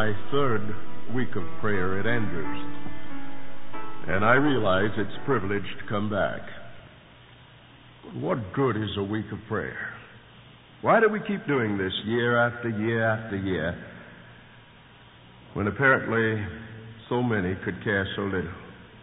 my third week of prayer at Andrews, and I realize it's a privilege to come back. What good is a week of prayer? Why do we keep doing this year after year after year when apparently so many could care so little?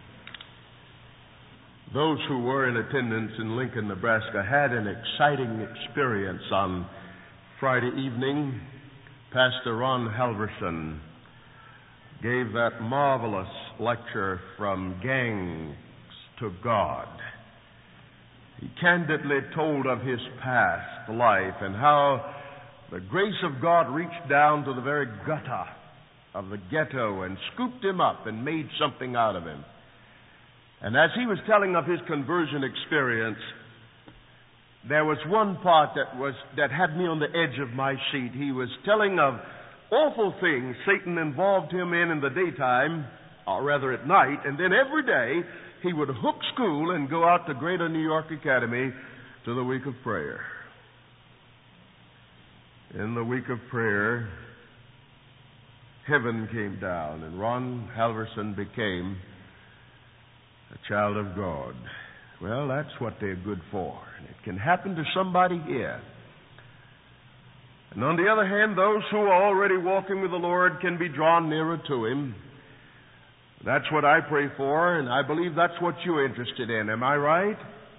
Those who were in attendance in Lincoln, Nebraska had an exciting experience on Friday evening. Pastor Ron Halverson gave that marvelous lecture, From Gangs to God. He candidly told of his past life and how the grace of God reached down to the very gutter of the ghetto and scooped him up and made something out of him. And as he was telling of his conversion experience, there was one part that had me on the edge of my seat. He was telling of awful things Satan involved him in the daytime, or rather at night, and then every day he would hook school and go out to Greater New York Academy to the week of prayer. In the week of prayer, heaven came down, and Ron Halverson became a child of God. Well, that's what they're good for. And it can happen to somebody here. And on the other hand, those who are already walking with the Lord can be drawn nearer to Him. That's what I pray for, and I believe that's what you're interested in. Am I right?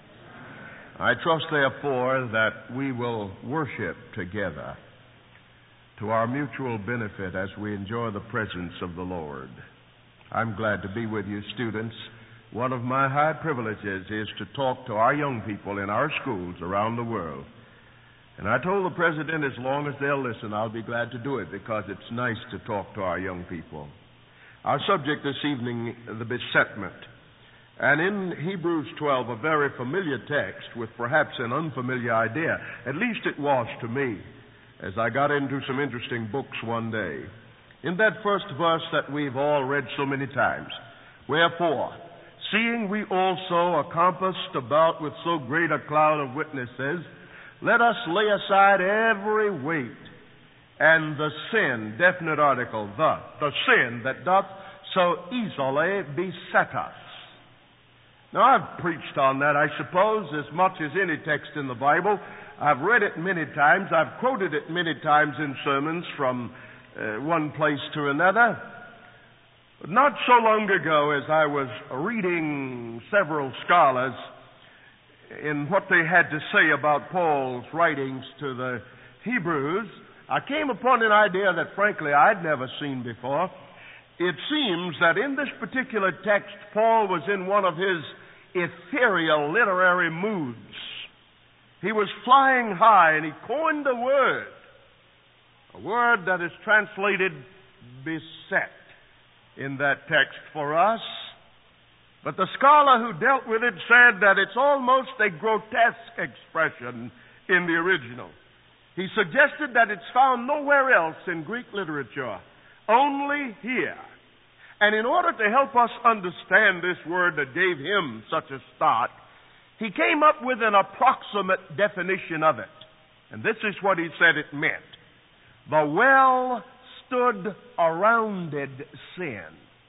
I trust, therefore, that we will worship together to our mutual benefit as we enjoy the presence of the Lord. I'm glad to be with you, students. One of my high privileges is to talk to our young people in our schools around the world. And I told the president as long as they'll listen, I'll be glad to do it because it's nice to talk to our young people. Our subject this evening, the besetment. And in Hebrews 12, a very familiar text with perhaps an unfamiliar idea. At least it was to me as I got into some interesting books one day. In that first verse that we've all read so many times, wherefore, seeing we also are compassed about with so great a cloud of witnesses, let us lay aside every weight and the sin, definite article, the sin that doth so easily beset us. Now, I've preached on that, I suppose, as much as any text in the Bible. I've read it many times. I've quoted it many times in sermons from one place to another. Not so long ago, as I was reading several scholars in what they had to say about Paul's writings to the Hebrews, I came upon an idea that, frankly, I'd never seen before. It seems that in this particular text, Paul was in one of his ethereal literary moods. He was flying high, and he coined a word that is translated beset in that text for us. But the scholar who dealt with it said that it's almost a grotesque expression in the original. He suggested that it's found nowhere else in Greek literature, only here. And in order to help us understand this word that gave him such a start, he came up with an approximate definition of it. And this is what he said it meant. The well-stood arounded sin.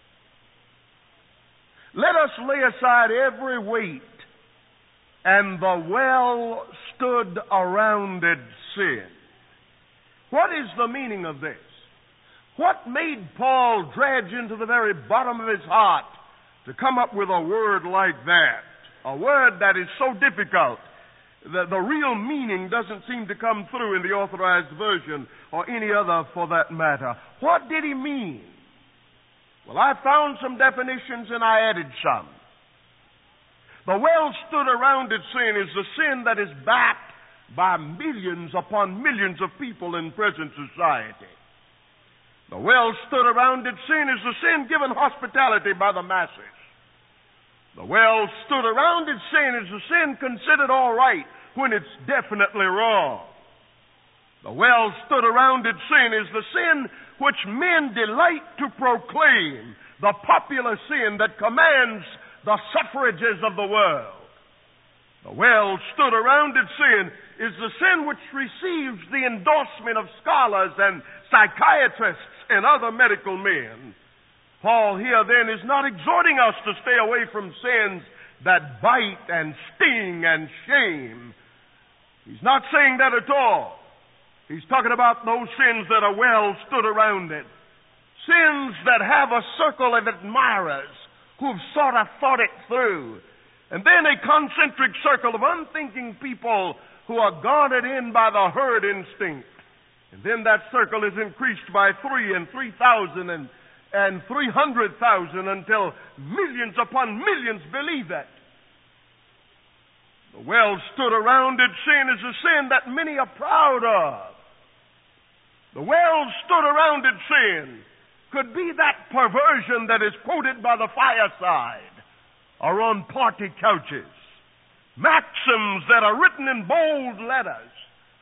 Let us lay aside every weight and the well-stood arounded sin. What is the meaning of this? What made Paul dredge into the very bottom of his heart to come up with a word like that? A word that is so difficult that the real meaning doesn't seem to come through in the Authorized Version or any other for that matter. What did he mean? Well, I found some definitions and I added some. The well-stood arounded sin is the sin that is backed by millions upon millions of people in present society. The well-stood arounded sin is the sin given hospitality by the masses. The well-stood arounded sin is the sin considered all right when it's definitely wrong. The well-stood arounded sin is the sin which men delight to proclaim, the popular sin that commands the suffrages of the world. The well-stood arounded sin is the sin which receives the endorsement of scholars and psychiatrists and other medical men. Paul here then is not exhorting us to stay away from sins that bite and sting and shame. He's not saying that at all. He's talking about those sins that are well stood around it. Sins that have a circle of admirers who've sort of thought it through. And then a concentric circle of unthinking people who are guarded in by the herd instinct. And then that circle is increased by 3 and 3,000 and 300,000 until millions upon millions believe it. The well-stood-arounded sin is a sin that many are proud of. The well-stood-arounded sin could be that perversion that is quoted by the fireside or on party couches. Maxims that are written in bold letters.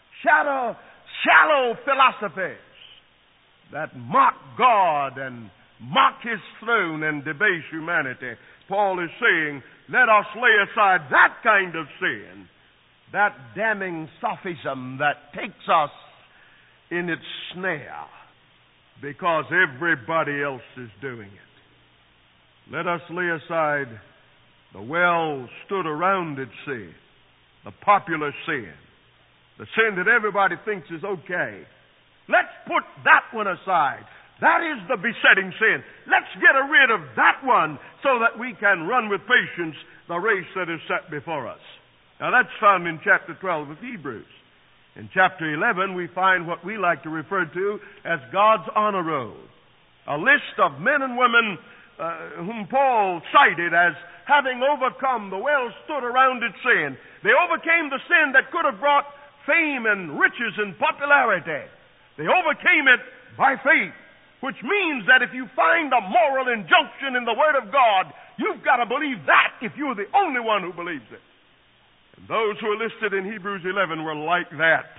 Shallow philosophies that mock God and mock His throne and debase humanity. Paul is saying, let us lay aside that kind of sin, that damning sophism that takes us in its snare because everybody else is doing it. Let us lay aside the well-stood-arounded sin, the popular sin, the sin that everybody thinks is okay. Let's put that one aside. That is the besetting sin. Let's get rid of that one so that we can run with patience the race that is set before us. Now that's found in chapter 12 of Hebrews. In chapter 11 we find what we like to refer to as God's honor roll. A list of men and women whom Paul cited as having overcome the well-stood-arounded sin. They overcame the sin that could have brought fame and riches and popularity. They overcame it by faith, which means that if you find a moral injunction in the Word of God, you've got to believe that if you're the only one who believes it. And those who are listed in Hebrews 11 were like that.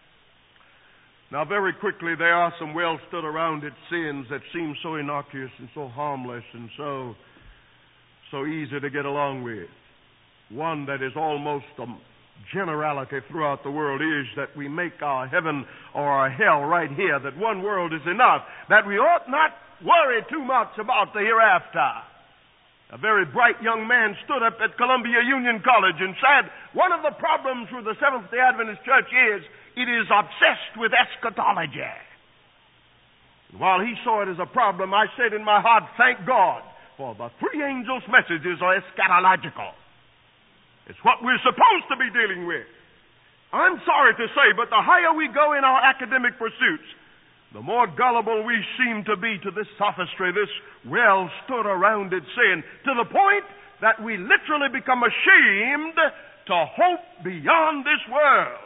Now, very quickly, there are some well-stood-arounded sins that seem so innocuous and so harmless and so easy to get along with. One that is almost a generality throughout the world is that we make our heaven or our hell right here, that one world is enough, that we ought not worry too much about the hereafter. A very bright young man stood up at Columbia Union College and said, one of the problems with the Seventh-day Adventist Church is it is obsessed with eschatology. And while he saw it as a problem, I said in my heart, thank God, for the three angels' messages are eschatological. It's what we're supposed to be dealing with. I'm sorry to say, but the higher we go in our academic pursuits, the more gullible we seem to be to this sophistry, this well-stood-arounded sin, to the point that we literally become ashamed to hope beyond this world.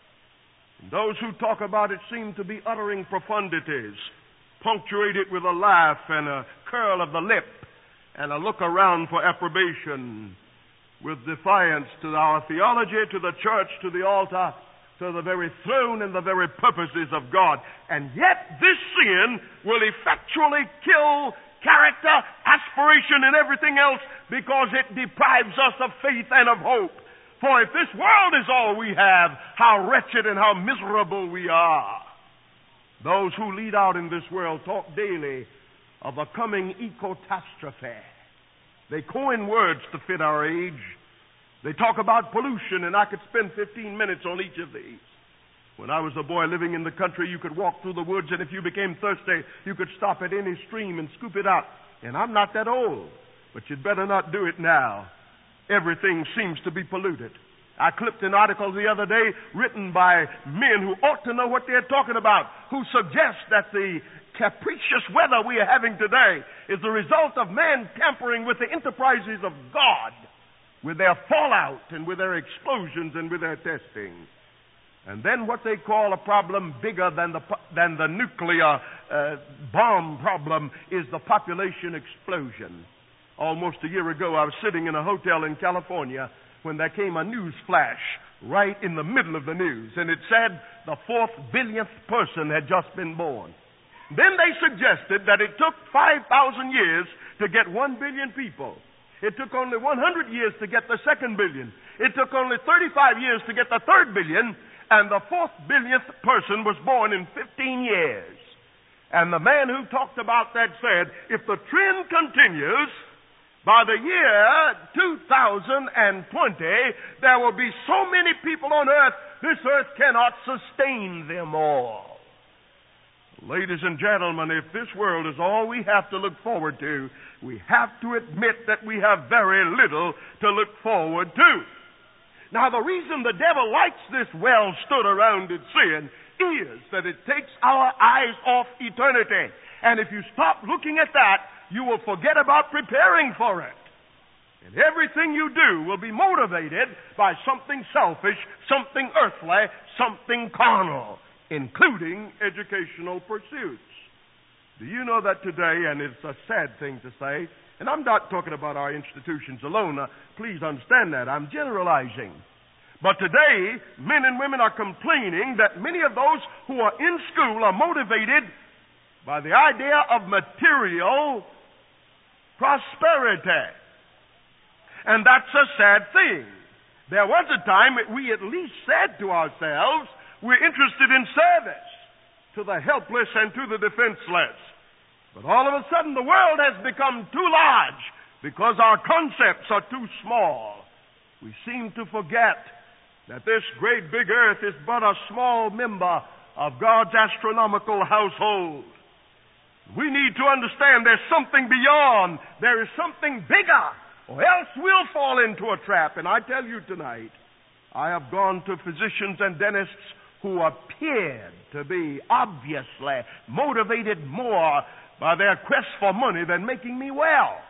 And those who talk about it seem to be uttering profundities, punctuated with a laugh and a curl of the lip and a look around for approbation, with defiance to our theology, to the church, to the altar, to the very throne and the very purposes of God. And yet this sin will effectually kill character, aspiration, and everything else because it deprives us of faith and of hope. For if this world is all we have, how wretched and how miserable we are. Those who lead out in this world talk daily of a coming ecotastrophe. They coin words to fit our age. They talk about pollution, and I could spend 15 minutes on each of these. When I was a boy living in the country, you could walk through the woods, and if you became thirsty, you could stop at any stream and scoop it up. And I'm not that old, but you'd better not do it now. Everything seems to be polluted. I clipped an article the other day written by men who ought to know what they're talking about, who suggest that the capricious weather we are having today is the result of man tampering with the enterprises of God, with their fallout and with their explosions and with their testing. And then what they call a problem bigger than the nuclear bomb problem is the population explosion. Almost a year ago, I was sitting in a hotel in California when there came a news flash right in the middle of the news, and it said the 4th billionth person had just been born. Then they suggested that it took 5,000 years to get 1 billion people. It took only 100 years to get the 2nd billion. It took only 35 years to get the 3rd billion, and the 4th billionth person was born in 15 years. And the man who talked about that said, if the trend continues, by the year 2020, there will be so many people on earth, this earth cannot sustain them all. Ladies and gentlemen, if this world is all we have to look forward to, we have to admit that we have very little to look forward to. Now, the reason the devil likes this well-stood-arounded sin is that it takes our eyes off eternity. And if you stop looking at that, you will forget about preparing for it. And everything you do will be motivated by something selfish, something earthly, something carnal, including educational pursuits. Do you know that today, and it's a sad thing to say, and I'm not talking about our institutions alone, please understand that, I'm generalizing. But today, men and women are complaining that many of those who are in school are motivated by the idea of material prosperity. And that's a sad thing. There was a time that we at least said to ourselves, we're interested in service to the helpless and to the defenseless. But all of a sudden the world has become too large because our concepts are too small. We seem to forget that this great big earth is but a small member of God's astronomical household. We need to understand there's something beyond. There is something bigger, or else we'll fall into a trap. And I tell you tonight, I have gone to physicians and dentists who appeared to be obviously motivated more by their quest for money than making me well.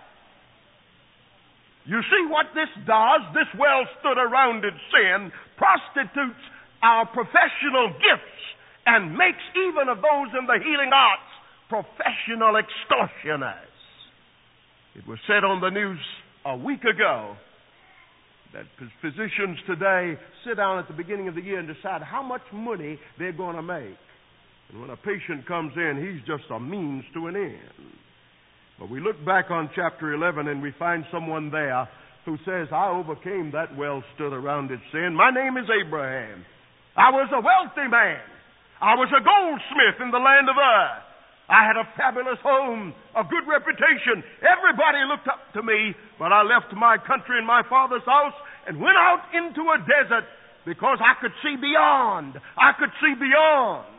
You see what this does? This well-stood-arounded sin prostitutes our professional gifts and makes even of those in the healing arts professional extortioners. It was said on the news a week ago that physicians today sit down at the beginning of the year and decide how much money they're going to make. And when a patient comes in, he's just a means to an end. But we look back on chapter 11 and we find someone there who says, I overcame that well-stood-arounded sin. My name is Abraham. I was a wealthy man. I was a goldsmith in the land of Ur. I had a fabulous home, a good reputation. Everybody looked up to me, but I left my country and my father's house and went out into a desert because I could see beyond. I could see beyond.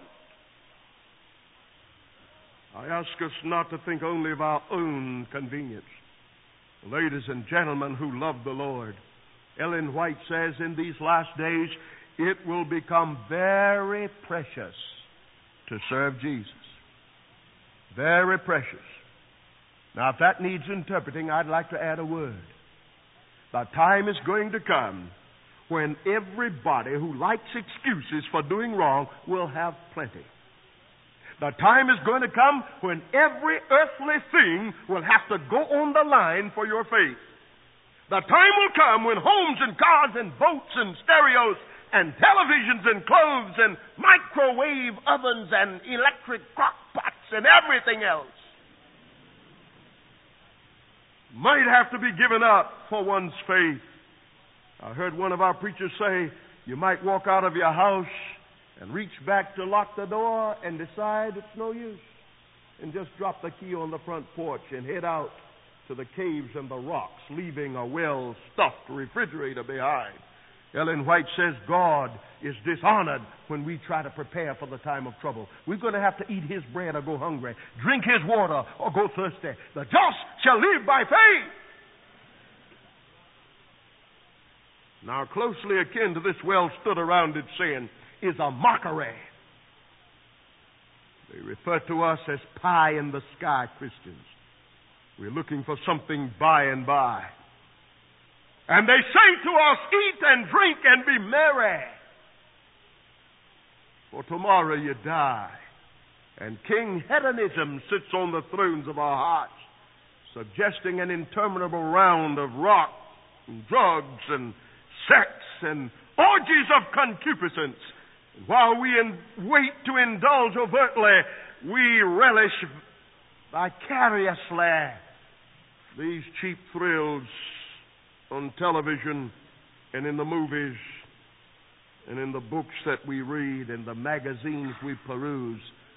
I ask us not to think only of our own convenience. Ladies and gentlemen who love the Lord, Ellen White says in these last days, it will become very precious to serve Jesus. Very precious. Now, if that needs interpreting, I'd like to add a word. The time is going to come when everybody who likes excuses for doing wrong will have plenty. The time is going to come when every earthly thing will have to go on the line for your faith. The time will come when homes and cars and boats and stereos and televisions and clothes and microwave ovens and electric crock pots and everything else might have to be given up for one's faith. I heard one of our preachers say, you might walk out of your house and reach back to lock the door and decide it's no use, and just drop the key on the front porch and head out to the caves and the rocks, leaving a well-stuffed refrigerator behind. Ellen White says God is dishonored when we try to prepare for the time of trouble. We're going to have to eat His bread or go hungry, drink His water or go thirsty. The just shall live by faith. Now, closely akin to this well-stood-arounded sin is a mockery. They refer to us as pie-in-the-sky Christians. We're looking for something by and by. And they say to us, eat and drink and be merry, for tomorrow you die. And King Hedonism sits on the thrones of our hearts, suggesting an interminable round of rock and drugs and sex and orgies of concupiscence. While we wait to indulge overtly, we relish vicariously these cheap thrills on television and in the movies and in the books that we read and the magazines we peruse.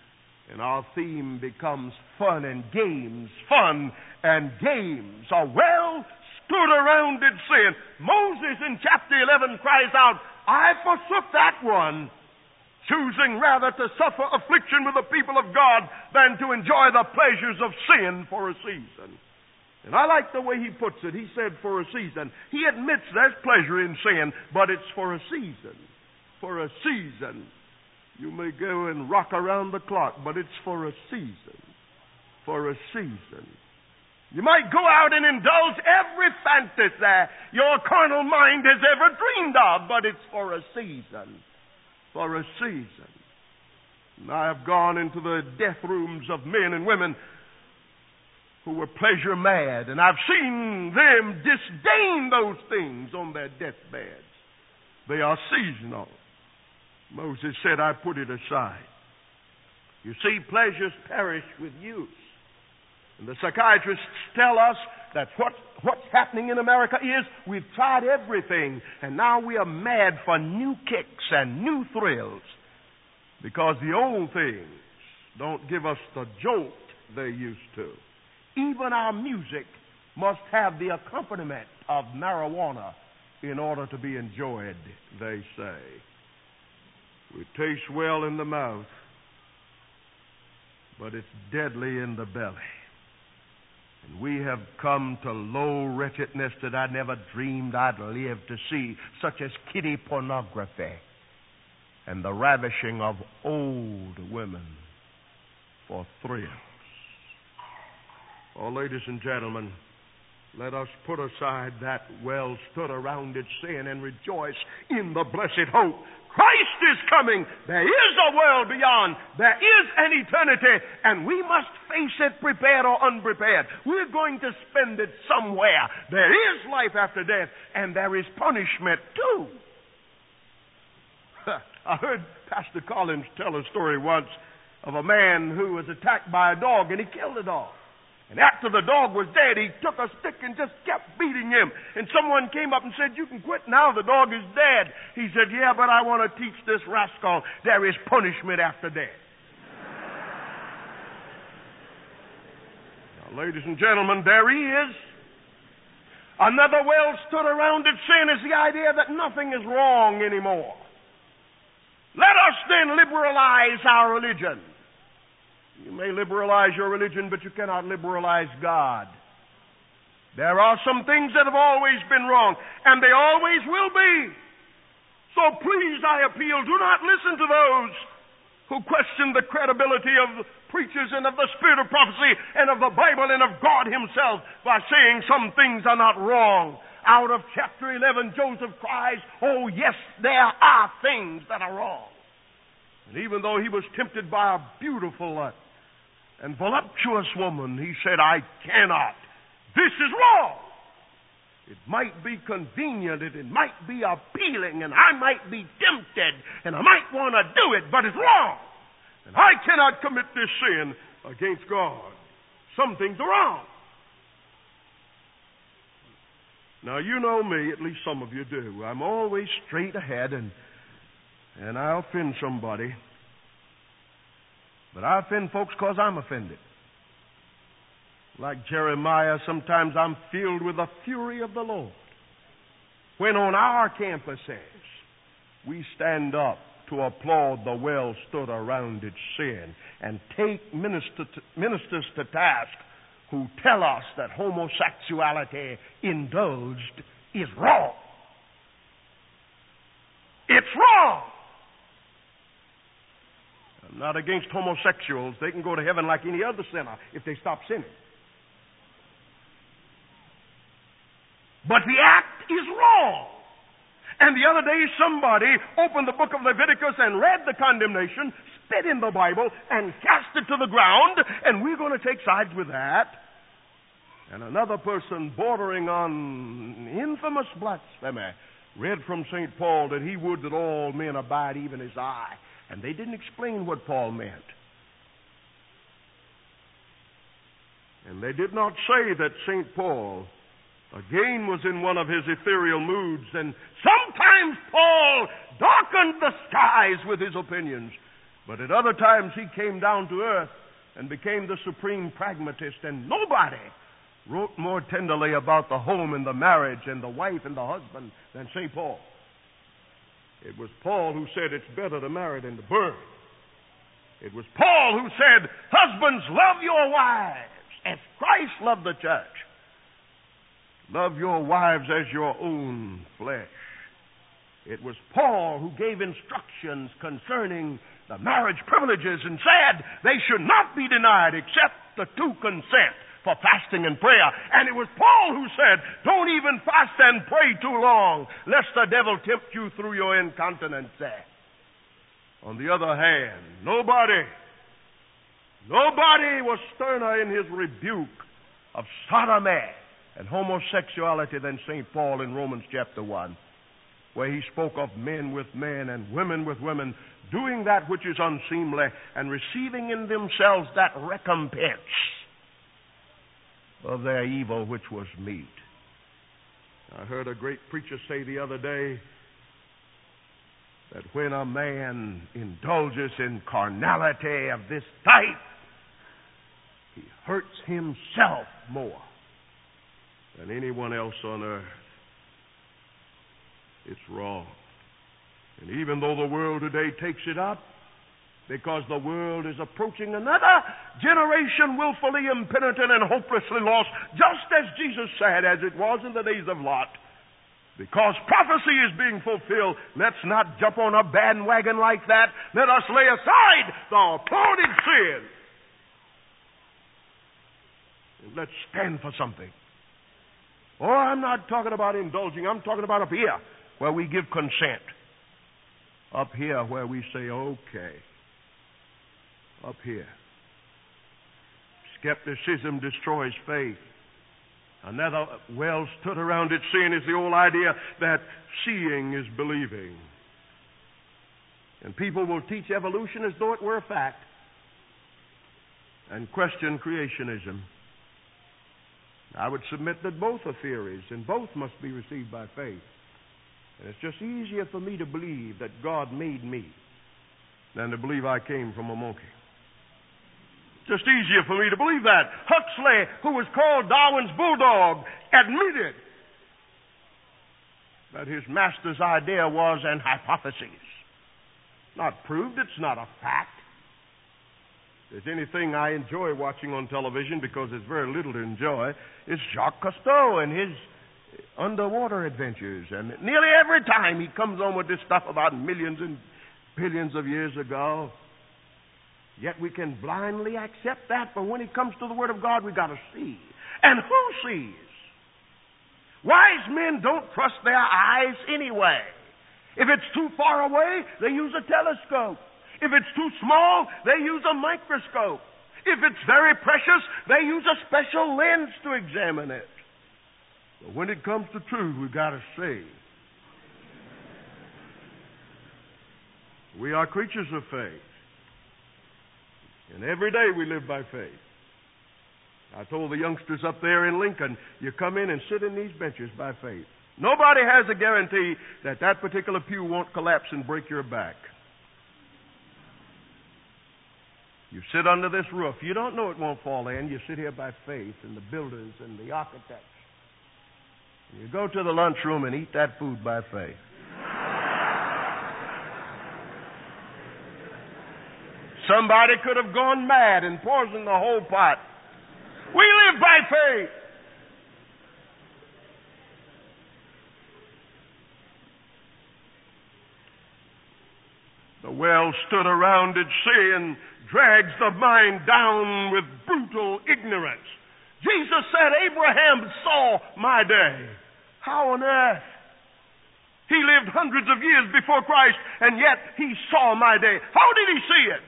And our theme becomes fun and games. Fun and games. A well-stood-arounded sin. Moses in chapter 11 cries out, I forsook that one, choosing rather to suffer affliction with the people of God than to enjoy the pleasures of sin for a season. And I like the way he puts it. He said for a season. He admits there's pleasure in sin, but it's for a season. For a season. You may go and rock around the clock, but it's for a season. For a season. You might go out and indulge every fantasy your carnal mind has ever dreamed of, but it's for a season. For a season. And I have gone into the death rooms of men and women who were pleasure mad, and I've seen them disdain those things on their deathbeds. They are seasonal. Moses said, I put it aside. You see, pleasures perish with use. And the psychiatrists tell us that what's happening in America is we've tried everything, and now we are mad for new kicks and new thrills because the old things don't give us the jolt they used to. Even our music must have the accompaniment of marijuana in order to be enjoyed, they say. It tastes well in the mouth, but it's deadly in the belly. And we have come to low wretchedness that I never dreamed I'd live to see, such as kiddie pornography and the ravishing of old women for thrills. Oh, ladies and gentlemen, let us put aside that well-stood-arounded sin and rejoice in the blessed hope. Christ is coming. There is a world beyond. There is an eternity, and we must face it prepared or unprepared. We're going to spend it somewhere. There is life after death, and there is punishment too. I heard Pastor Collins tell a story once of a man who was attacked by a dog, and he killed the dog. And after the dog was dead, he took a stick and just kept beating him. And someone came up and said, you can quit now, the dog is dead. He said, yeah, but I want to teach this rascal there is punishment after death. Now, ladies and gentlemen, there is. Another well-stood-arounded sin is the idea that nothing is wrong anymore. Let us then liberalize our religion. You may liberalize your religion, but you cannot liberalize God. There are some things that have always been wrong, and they always will be. So please, I appeal, do not listen to those who question the credibility of preachers and of the spirit of prophecy and of the Bible and of God himself by saying some things are not wrong. Out of chapter 11, Joseph cries, oh yes, there are things that are wrong. And even though he was tempted by a beautiful and voluptuous woman, he said, I cannot. This is wrong. It might be convenient, it might be appealing, and I might be tempted, and I might want to do it, but it's wrong. And I cannot commit this sin against God. Some things are wrong. Now, you know me, at least some of you do. I'm always straight ahead, and I offend somebody. But I offend folks because I'm offended. Like Jeremiah, sometimes I'm filled with the fury of the Lord. When on our campuses we stand up to applaud the well-stood-arounded sin and take ministers to task who tell us that homosexuality indulged is wrong. It's wrong. I'm not against homosexuals. They can go to heaven like any other sinner if they stop sinning. But the act is wrong. And the other day somebody opened the book of Leviticus and read the condemnation, spit in the Bible, and cast it to the ground, and we're going to take sides with that. And another person bordering on infamous blasphemy read from St. Paul that he would that all men abide even as I. And they didn't explain what Paul meant. And they did not say that St. Paul again was in one of his ethereal moods, and sometimes Paul darkened the skies with his opinions. But at other times he came down to earth and became the supreme pragmatist, and nobody wrote more tenderly about the home and the marriage and the wife and the husband than St. Paul. It was Paul who said it's better to marry than to burn. It was Paul who said, husbands, love your wives as Christ loved the church. Love your wives as your own flesh. It was Paul who gave instructions concerning the marriage privileges and said they should not be denied except the two consent for fasting and prayer. And it was Paul who said, don't even fast and pray too long, lest the devil tempt you through your incontinence. On the other hand, nobody was sterner in his rebuke of sodomy and homosexuality than St. Paul in Romans chapter 1, where he spoke of men with men and women with women doing that which is unseemly and receiving in themselves that recompense of their evil which was meat. I heard a great preacher say the other day that when a man indulges in carnality of this type, he hurts himself more than anyone else on earth. It's wrong. And even though the world today takes it up, because the world is approaching another generation willfully impenitent and hopelessly lost, just as Jesus said, as it was in the days of Lot. Because prophecy is being fulfilled, let's not jump on a bandwagon like that. Let us lay aside the applauded sin. And let's stand for something. Oh, I'm not talking about indulging. I'm talking about up here, where we give consent. Up here, where we say, okay. Up here. Skepticism destroys faith. Another well stood around it saying is the old idea that seeing is believing. And people will teach evolution as though it were a fact and question creationism. I would submit that both are theories and both must be received by faith. And it's just easier for me to believe that God made me than to believe I came from a monkey. Just easier for me to believe that. Huxley, who was called Darwin's bulldog, admitted that his master's idea was an hypothesis. Not proved, it's not a fact. If there's anything I enjoy watching on television, because there's very little to enjoy, it's Jacques Cousteau and his underwater adventures. And nearly every time he comes on with this stuff about millions and billions of years ago. Yet we can blindly accept that, but when it comes to the Word of God, we've got to see. And who sees? Wise men don't trust their eyes anyway. If it's too far away, they use a telescope. If it's too small, they use a microscope. If it's very precious, they use a special lens to examine it. But when it comes to truth, we've got to see. We are creatures of faith. And every day we live by faith. I told the youngsters up there in Lincoln, you come in and sit in these benches by faith. Nobody has a guarantee that that particular pew won't collapse and break your back. You sit under this roof. You don't know it won't fall in. You sit here by faith in the builders and the architects. You go to the lunchroom and eat that food by faith. Somebody could have gone mad and poisoned the whole pot. We live by faith. The well stood around it, saying, drags the mind down with brutal ignorance. Jesus said, Abraham saw my day. How on earth? He lived hundreds of years before Christ, and yet he saw my day. How did he see it?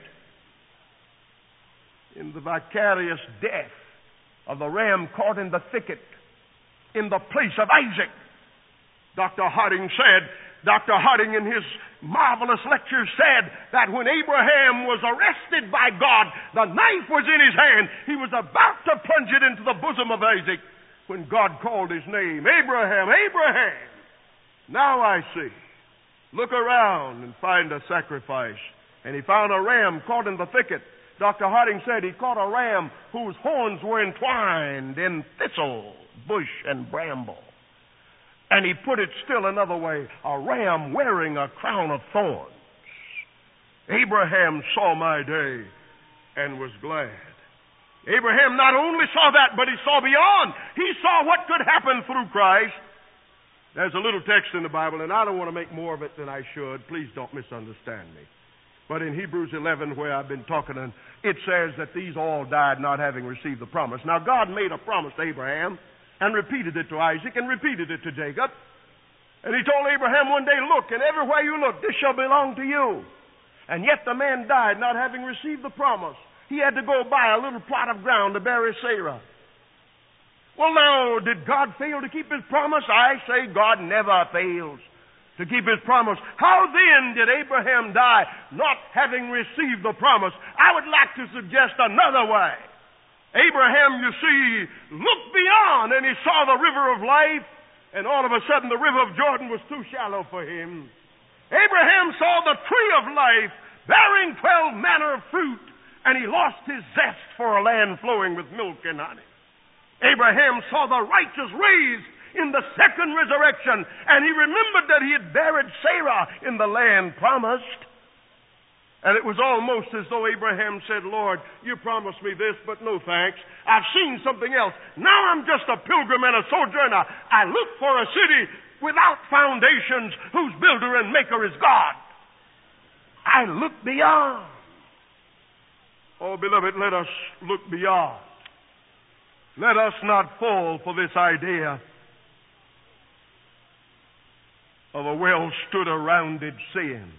In the vicarious death of the ram caught in the thicket in the place of Isaac. Dr. Harding in his marvelous lecture said that when Abraham was arrested by God, the knife was in his hand. He was about to plunge it into the bosom of Isaac when God called his name. Abraham, Abraham. Now I see. Look around and find a sacrifice and he found a ram caught in the thicket. Dr. Harding said he caught a ram whose horns were entwined in thistle, bush, and bramble. And he put it still another way, a ram wearing a crown of thorns. Abraham saw my day and was glad. Abraham not only saw that, but he saw beyond. He saw what could happen through Christ. There's a little text in the Bible, and I don't want to make more of it than I should. Please don't misunderstand me. But in Hebrews 11, where I've been talking, and it says that these all died not having received the promise. Now, God made a promise to Abraham and repeated it to Isaac and repeated it to Jacob. And he told Abraham one day, look, and everywhere you look, this shall belong to you. And yet the man died not having received the promise. He had to go buy a little plot of ground to bury Sarah. Well, now, did God fail to keep his promise? I say God never fails to keep his promise. How then did Abraham die not having received the promise? I would like to suggest another way. Abraham, you see, looked beyond and he saw the river of life, and all of a sudden the river of Jordan was too shallow for him. Abraham saw the tree of life bearing 12 manner of fruit, and he lost his zest for a land flowing with milk and honey. Abraham saw the righteous raised in the second resurrection, and he remembered that he had buried Sarah in the land promised. And it was almost as though Abraham said, Lord, you promised me this, but no thanks. I've seen something else. Now I'm just a pilgrim and a sojourner. I look for a city without foundations, whose builder and maker is God. I look beyond. Oh, beloved, let us look beyond. Let us not fall for this idea of a well-stood-arounded sin.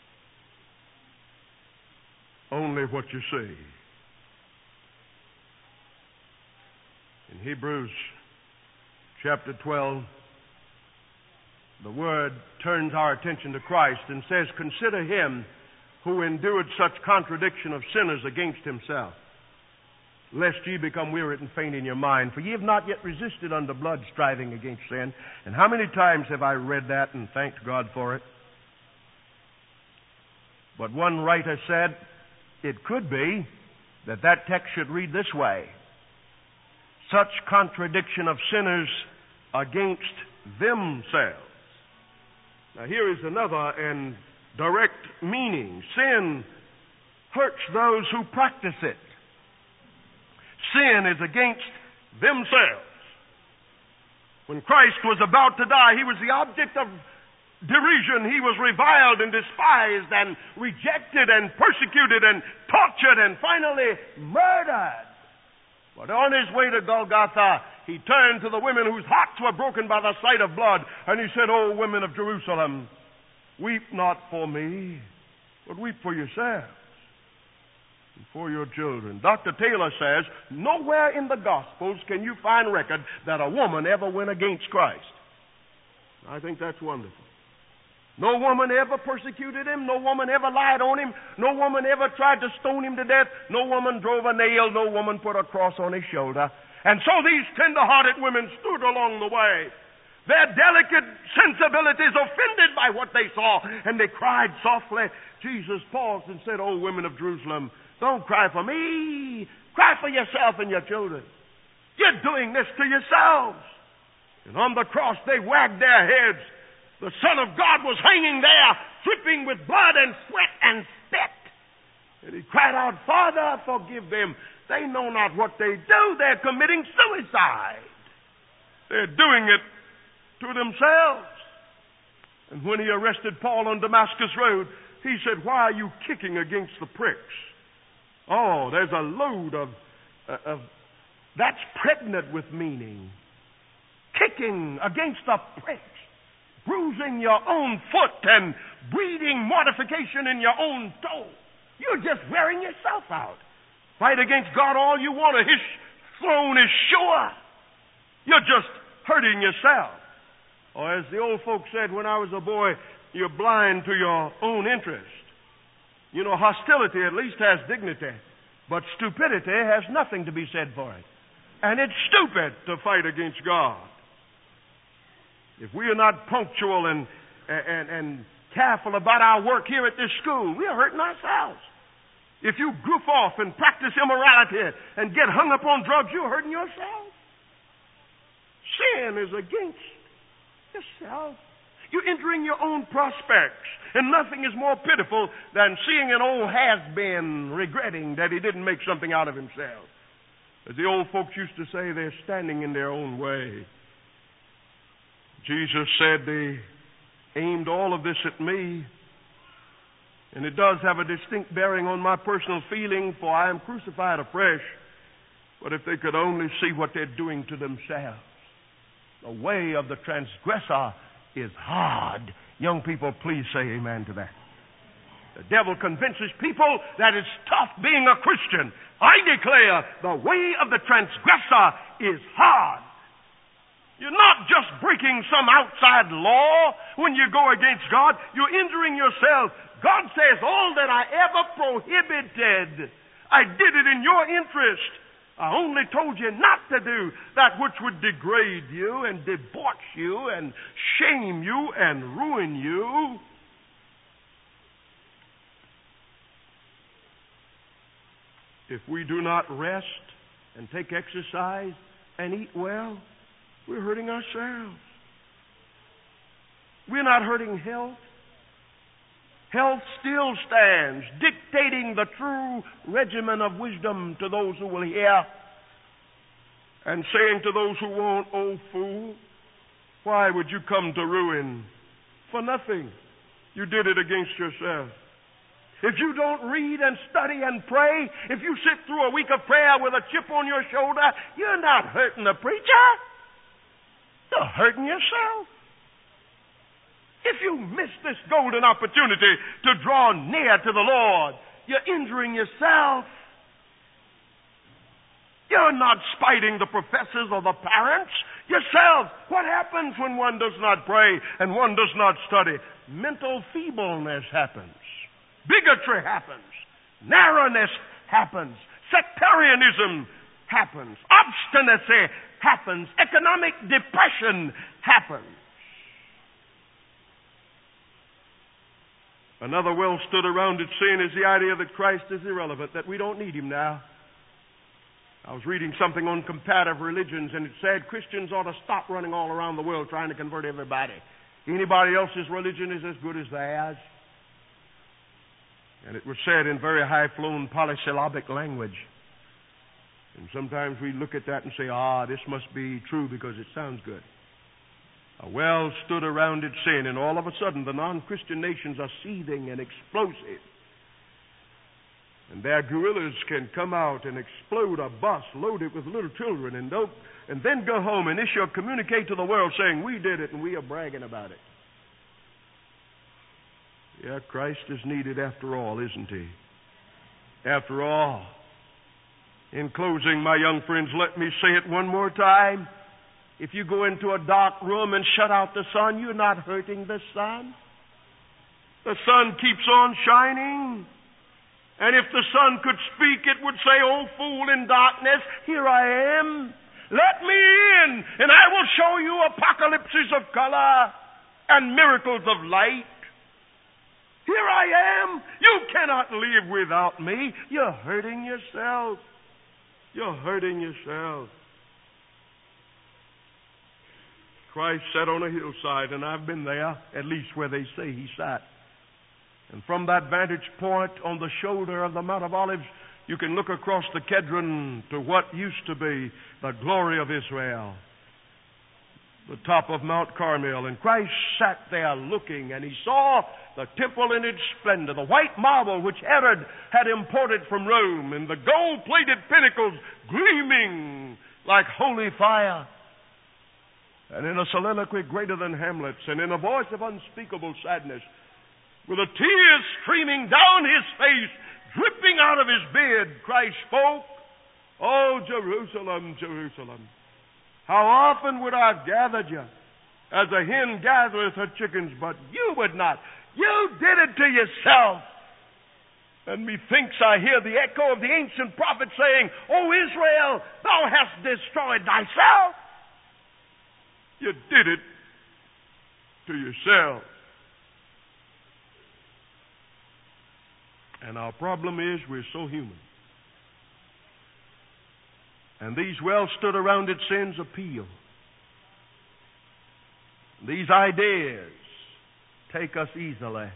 Only what you see. In Hebrews chapter 12, the Word turns our attention to Christ and says, consider him who endured such contradiction of sinners against himself, lest ye become wearied and faint in your mind. For ye have not yet resisted unto blood, striving against sin. And how many times have I read that and thanked God for it? But one writer said, it could be that text should read this way: such contradiction of sinners against themselves. Now here is another and direct meaning. Sin hurts those who practice it. Sin is against themselves. When Christ was about to die, he was the object of derision. He was reviled and despised and rejected and persecuted and tortured and finally murdered. But on his way to Golgotha, he turned to the women whose hearts were broken by the sight of blood, and he said, O women of Jerusalem, weep not for me, but weep for yourselves and for your children. Dr. Taylor says, nowhere in the Gospels can you find record that a woman ever went against Christ. I think that's wonderful. No woman ever persecuted him. No woman ever lied on him. No woman ever tried to stone him to death. No woman drove a nail. No woman put a cross on his shoulder. And so these tender-hearted women stood along the way, their delicate sensibilities offended by what they saw, and they cried softly. Jesus paused and said, O women of Jerusalem, don't cry for me. Cry for yourself and your children. You're doing this to yourselves. And on the cross they wagged their heads. The Son of God was hanging there, dripping with blood and sweat and spit. And he cried out, Father, forgive them. They know not what they do. They're committing suicide. They're doing it to themselves. And when he arrested Paul on Damascus Road, he said, why are you kicking against the pricks? Oh, there's a load of that's pregnant with meaning. Kicking against the pricks. Bruising your own foot and breeding mortification in your own toe. You're just wearing yourself out. Fight against God all you want. His throne is sure. You're just hurting yourself. Or as the old folks said when I was a boy, you're blind to your own interest. You know, hostility at least has dignity, but stupidity has nothing to be said for it. And it's stupid to fight against God. If we are not punctual and careful about our work here at this school, we are hurting ourselves. If you goof off and practice immorality and get hung up on drugs, you're hurting yourself. Sin is against yourself. You're injuring your own prospects. And nothing is more pitiful than seeing an old has-been regretting that he didn't make something out of himself. As the old folks used to say, they're standing in their own way. Jesus said they aimed all of this at me. And it does have a distinct bearing on my personal feeling, for I am crucified afresh. But if they could only see what they're doing to themselves. The way of the transgressor is hard. Young people, please say amen to that. The devil convinces people that it's tough being a Christian. I declare the way of the transgressor is hard. You're not just breaking some outside law when you go against God. You're injuring yourself. God says, all that I ever prohibited, I did it in your interest. I only told you not to do that which would degrade you and debauch you and shame you and ruin you. If we do not rest and take exercise and eat well, we're hurting ourselves. We're not hurting health. Health still stands, dictating the true regimen of wisdom to those who will hear, and saying to those who won't, "Oh, fool, why would you come to ruin for nothing? You did it against yourself." If you don't read and study and pray, if you sit through a week of prayer with a chip on your shoulder, you're not hurting the preacher. You're hurting yourself. If you miss this golden opportunity to draw near to the Lord, you're injuring yourself. You're not spiting the professors or the parents. Yourself. What happens when one does not pray and one does not study? Mental feebleness happens. Bigotry happens. Narrowness happens. Sectarianism happens. Obstinacy happens. Economic depression happens. Another well-stood-around-it sin is the idea that Christ is irrelevant, that we don't need him now. I was reading something on comparative religions, and it said Christians ought to stop running all around the world trying to convert everybody. Anybody else's religion is as good as theirs. And it was said in very high-flown polysyllabic language. And sometimes we look at that and say, this must be true because it sounds good. A well-stood-around-it sin, and all of a sudden the non-Christian nations are seething and explosive. And their guerrillas can come out and explode a bus loaded with little children and then go home and issue a communique to the world saying, "We did it and we are bragging about it." Yeah, Christ is needed after all, isn't he? After all. In closing, my young friends, let me say it one more time. If you go into a dark room and shut out the sun, you're not hurting the sun. The sun keeps on shining. And if the sun could speak, it would say, "Oh, fool in darkness, here I am. Let me in, and I will show you apocalypses of color and miracles of light. Here I am. You cannot live without me." You're hurting yourself. You're hurting yourself. Christ sat on a hillside, and I've been there, at least where they say he sat. And from that vantage point on the shoulder of the Mount of Olives, you can look across the Kedron to what used to be the glory of Israel, the top of Mount Carmel. And Christ sat there looking, and he saw the temple in its splendor, the white marble which Herod had imported from Rome, and the gold-plated pinnacles gleaming like holy fire. And in a soliloquy greater than Hamlet's, and in a voice of unspeakable sadness, with the tears streaming down his face, dripping out of his beard, Christ spoke, "Oh, Jerusalem, Jerusalem, how often would I have gathered you, as a hen gathereth her chickens, but you would not. You did it to yourself." And methinks I hear the echo of the ancient prophet saying, "O Israel, thou hast destroyed thyself." You did it to yourself. And our problem is we're so human. And these well-stood-arounded sins appeal. These ideas take us easily.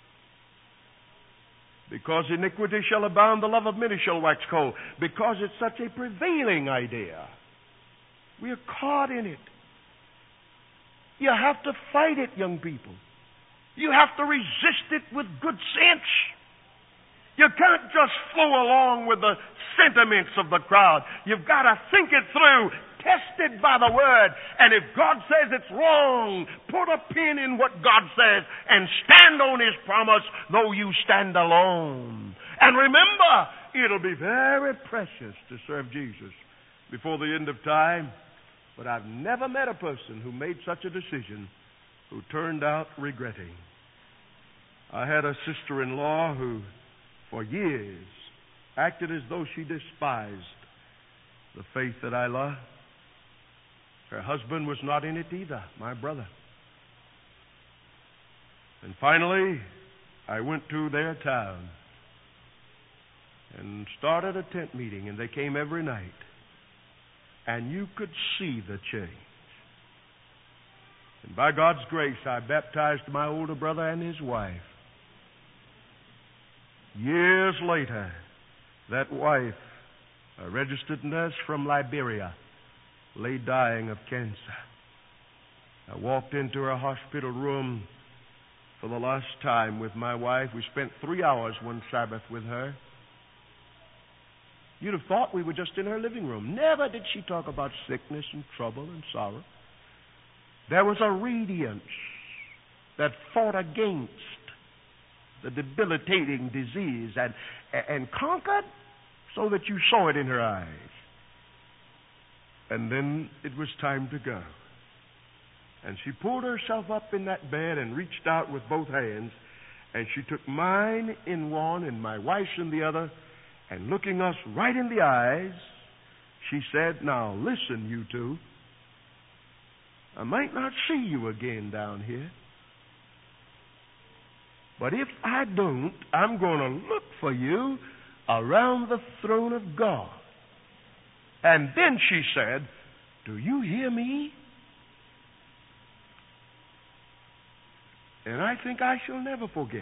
Because iniquity shall abound, the love of many shall wax cold. Because it's such a prevailing idea. We're caught in it. You have to fight it, young people. You have to resist it with good sense. You can't just flow along with the sentiments of the crowd. You've got to think it through, tested by the Word. And if God says it's wrong, put a pin in what God says and stand on His promise, though you stand alone. And remember, it'll be very precious to serve Jesus before the end of time. But I've never met a person who made such a decision who turned out regretting. I had a sister-in-law who, for years, acted as though she despised the faith that I love. Her husband was not in it either, my brother. And finally, I went to their town and started a tent meeting, and they came every night. And you could see the change. And by God's grace, I baptized my older brother and his wife. Years later, that wife, a registered nurse from Liberia, lay dying of cancer. I walked into her hospital room for the last time with my wife. We spent 3 hours one Sabbath with her. You'd have thought we were just in her living room. Never did she talk about sickness and trouble and sorrow. There was a radiance that fought against the debilitating disease and conquered so that you saw it in her eyes. And then it was time to go. And she pulled herself up in that bed and reached out with both hands, and she took mine in one and my wife's in the other, and looking us right in the eyes, she said, "Now listen, you two. I might not see you again down here. But if I don't, I'm going to look for you around the throne of God." And then she said, "Do you hear me?" And I think I shall never forget.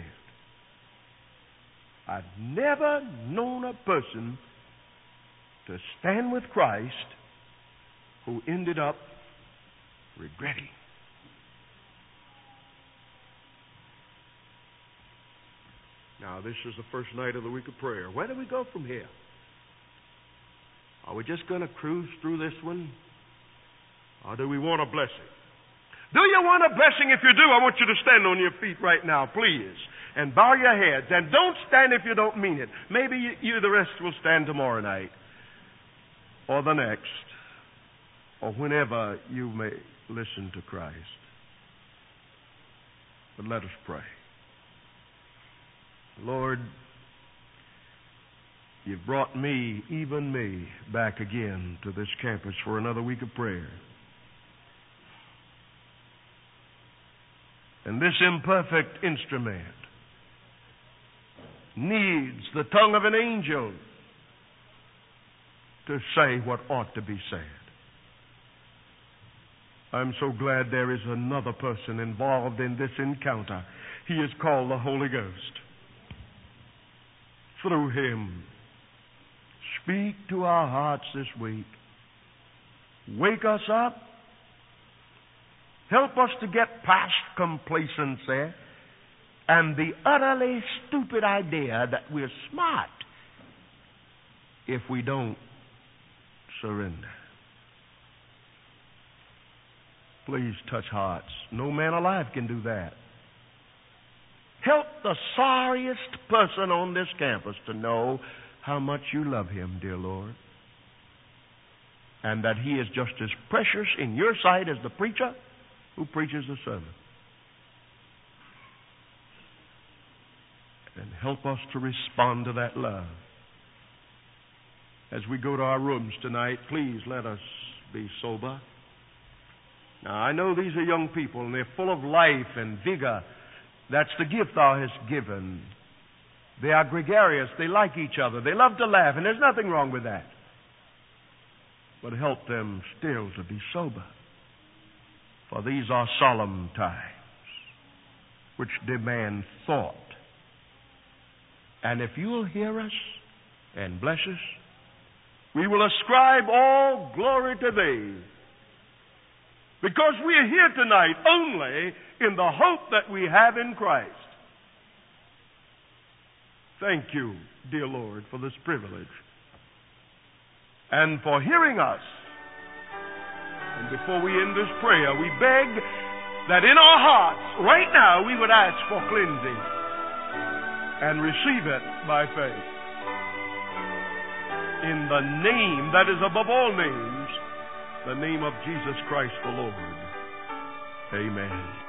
I've never known a person to stand with Christ who ended up regretting. Now, this is the first night of the week of prayer. Where do we go from here? Are we just going to cruise through this one? Or do we want a blessing? Do you want a blessing? If you do, I want you to stand on your feet right now, please. And bow your heads. And don't stand if you don't mean it. Maybe you the rest will stand tomorrow night. Or the next. Or whenever you may listen to Christ. But let us pray. Lord, you've brought me, even me, back again to this campus for another week of prayer. And this imperfect instrument needs the tongue of an angel to say what ought to be said. I'm so glad there is another person involved in this encounter. He is called the Holy Ghost. Through him, speak to our hearts this week. Wake us up. Help us to get past complacency and the utterly stupid idea that we're smart if we don't surrender. Please touch hearts. No man alive can do that. Help the sorriest person on this campus to know how much you love him, dear Lord, and that he is just as precious in your sight as the preacher who preaches the sermon. And help us to respond to that love. As we go to our rooms tonight, please let us be sober. Now, I know these are young people, and they're full of life and vigor. That's the gift thou hast given. They are gregarious. They like each other. They love to laugh, and there's nothing wrong with that. But help them still to be sober. For these are solemn times which demand thought. And if you'll hear us and bless us, we will ascribe all glory to Thee. Because we are here tonight only in the hope that we have in Christ. Thank you, dear Lord, for this privilege and for hearing us. And before we end this prayer, we beg that in our hearts, right now, we would ask for cleansing and receive it by faith. In the name that is above all names, the name of Jesus Christ the Lord. Amen.